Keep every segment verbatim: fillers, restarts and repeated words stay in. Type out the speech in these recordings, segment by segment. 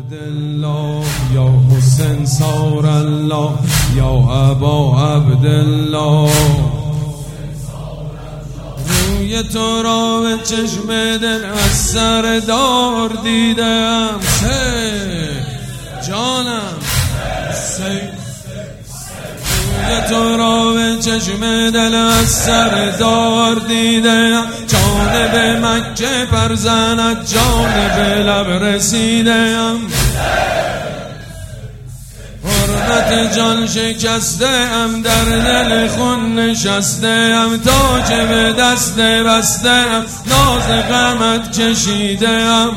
عبدالله یا حسین سار الله یا ابا عبدالله، روی تو را به چشم دل از سر دار دیدم. سه جانم سه، روی تو را به چشم دل از سر دار دیدم. جانب مکه پر زند جانب لب رسیدم. حرمت جان شکسته ام در دل خون نشسته ام. تاج به دست بسته ام ناز غمت کشیده ام.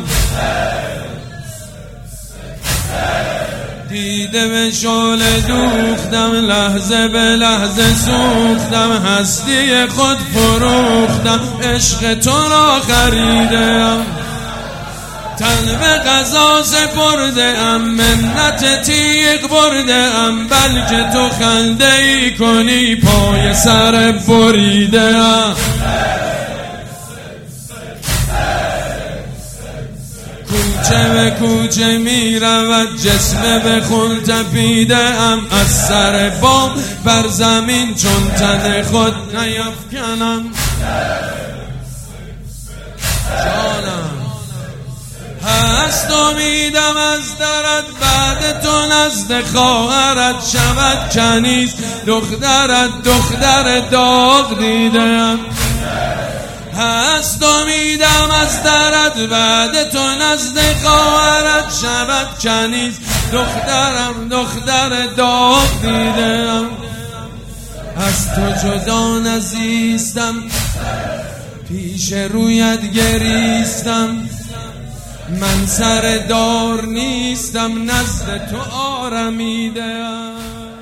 دیده به شعله دوختم لحظه به لحظه سوختم. هستی خود فروختم عشق تو را خریدم. تن به قضا سپرده ام منت تیغ برده ام. بلکه تو خنده ای کنی پای سر بریده ام. کوچه به کوچه می رود جسم به خون تپیده ام. از سر بام بر زمین چون تن خود نیفکنم. جانم هست امیدم از درت بعد تو نزد خواهرت شود کنیز. دخترت دختر داغ دیدم. هست امیدم از درت بعد تو نزد خواهرت شود کنیز. دخترم دختر داغ دیدم. از تو جدا نزیستم پیش رویت گریستم. من سر دار نیستم نزد تو آرمیدم.